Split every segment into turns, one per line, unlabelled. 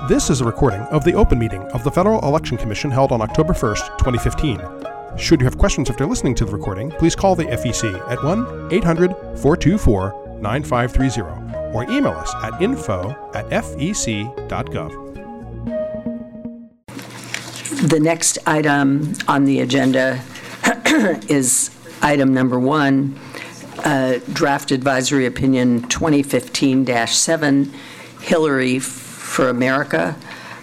This is a recording of the open meeting of the Federal Election Commission held on October 1st, 2015. Should you have questions after listening to the recording, please call the FEC at 1-800-424-9530 or email us at info@fec.gov.
The next item on the agenda is item number 1, Draft Advisory Opinion 2015-7, Hillary for America.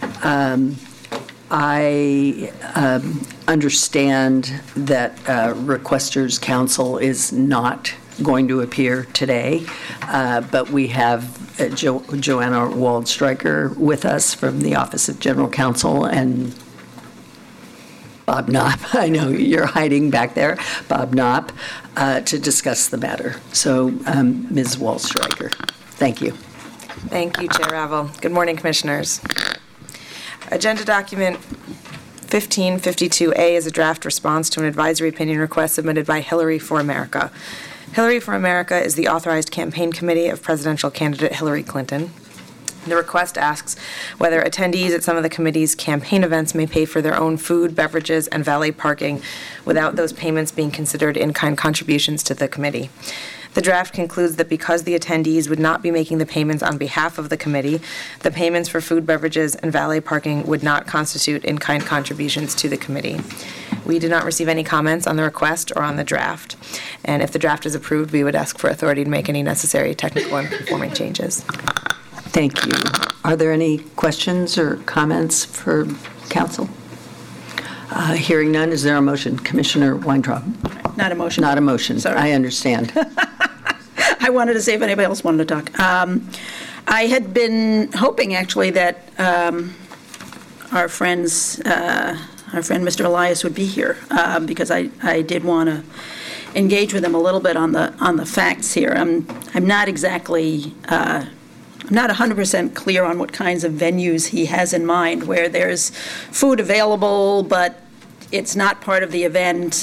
I understand that Requesters Council is not going to appear today, but we have Joanna Waldstreicher with us from the Office of General Counsel, and Bob Knopp, I know you're hiding back there, Bob Knopp, to discuss the matter. So, Ms. Waldstreicher, thank you.
Thank you, Chair Ravel. Good morning, Commissioners. Agenda document 1552A is a draft response to an advisory opinion request submitted by Hillary for America. Hillary for America is the authorized campaign committee of presidential candidate Hillary Clinton. The request asks whether attendees at some of the committee's campaign events may pay for their own food, beverages, and valet parking without those payments being considered in-kind contributions to the committee. The draft concludes that because the attendees would not be making the payments on behalf of the committee, the payments for food, beverages, and valet parking would not constitute in-kind contributions to the committee. We did not receive any comments on the request or on the draft, and if the draft is approved, we would ask for authority to make any necessary technical and conforming changes.
Thank you. Are there any questions or comments for council? Hearing none, is there a motion? Commissioner Weintraub?
Not a motion.
Not a motion.
Sorry.
I understand.
I wanted to see if anybody else wanted to talk. I had been hoping, actually, that our friend Mr. Elias would be here because I did want to engage with him a little bit on the facts here. I'm not exactly. I'm not 100% clear on what kinds of venues he has in mind, where there's food available, but it's not part of the event.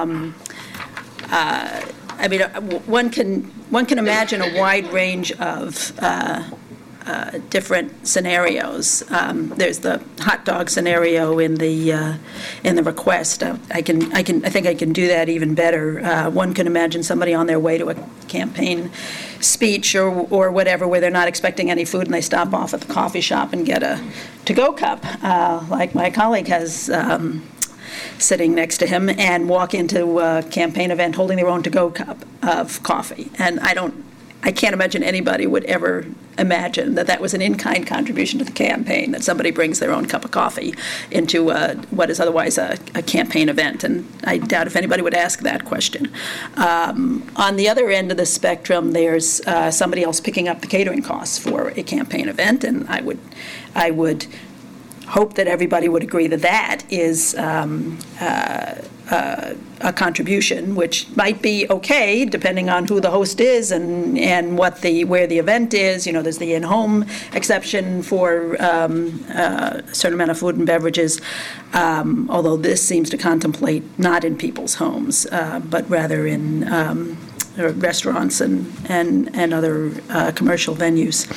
I mean, one can imagine a wide range of different scenarios. There's the hot dog scenario in the request. I think I can do that even better. One can imagine somebody on their way to a campaign speech or whatever, where they're not expecting any food and they stop off at the coffee shop and get a to-go cup, like my colleague has sitting next to him, and walk into a campaign event holding their own to-go cup of coffee. And I can't imagine anybody would ever imagine that was an in-kind contribution to the campaign, that somebody brings their own cup of coffee into what is otherwise a campaign event. And I doubt if anybody would ask that question. On the other end of the spectrum, there's somebody else picking up the catering costs for a campaign event, and I would hope that everybody would agree that is a contribution, which might be okay depending on who the host is and where the event is. You know, there's the in-home exception for a certain amount of food and beverages, although this seems to contemplate not in people's homes, but rather in restaurants and other commercial venues.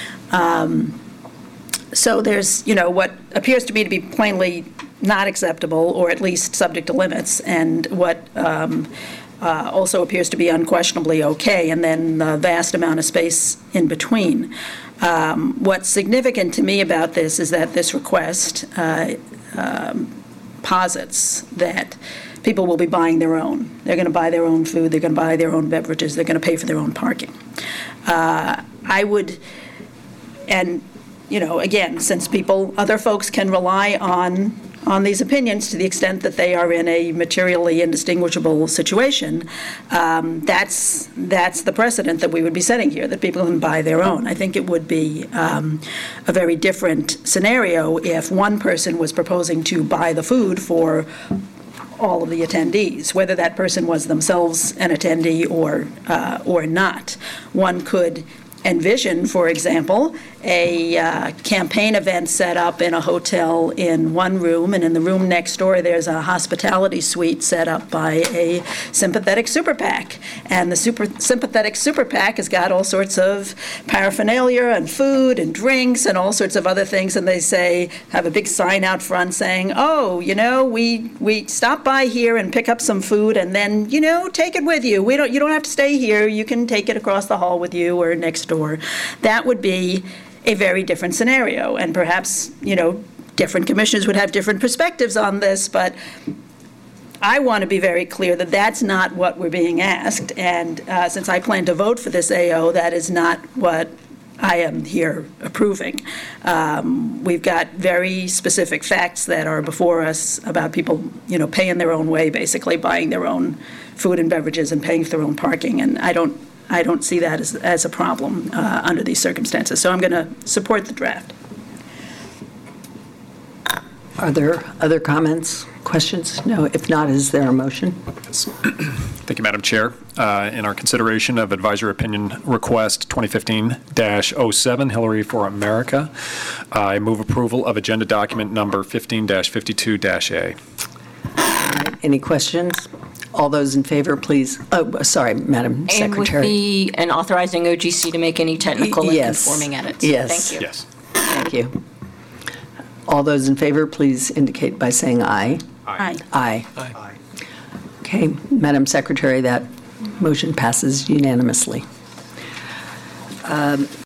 So there's, what appears to be plainly not acceptable, or at least subject to limits, and what also appears to be unquestionably okay, and then the vast amount of space in between. What's significant to me about this is that this request posits that people will be buying their own. They're going to buy their own food, they're going to buy their own beverages, they're going to pay for their own parking. Again, since other folks can rely on these opinions to the extent that they are in a materially indistinguishable situation, that's the precedent that we would be setting here, that people can buy their own. I think it would be a very different scenario if one person was proposing to buy the food for all of the attendees, whether that person was themselves an attendee or not. One could envision, for example, a campaign event set up in a hotel in one room, and in the room next door there's a hospitality suite set up by a sympathetic super PAC. And the sympathetic super PAC has got all sorts of paraphernalia and food and drinks and all sorts of other things, and they say, have a big sign out front saying, oh, we stop by here and pick up some food, and then, take it with you. You don't have to stay here. You can take it across the hall with you or next door. That would be a very different scenario, and perhaps, different commissioners would have different perspectives on this, but I want to be very clear that that's not what we're being asked, and since I plan to vote for this AO, that is not what I am here approving. We've got very specific facts that are before us about people, paying their own way, basically buying their own food and beverages and paying for their own parking, and I don't see that as a problem under these circumstances. So I'm going to support the draft.
Are there other comments, questions? No. If not, is there a motion?
Thank you, Madam Chair. In our consideration of Advisory Opinion Request 2015-07, Hillary for America, I move approval of Agenda Document Number 15-52-A.
Any questions? All those in favor, please. Oh, sorry, Madam Secretary.
And authorizing OGC to make any technical and conforming edits.
Yes.
Thank you.
Yes.
Thank you. All those in favor, please indicate by saying aye.
Aye.
Aye. Aye. Okay, Madam Secretary, that motion passes unanimously.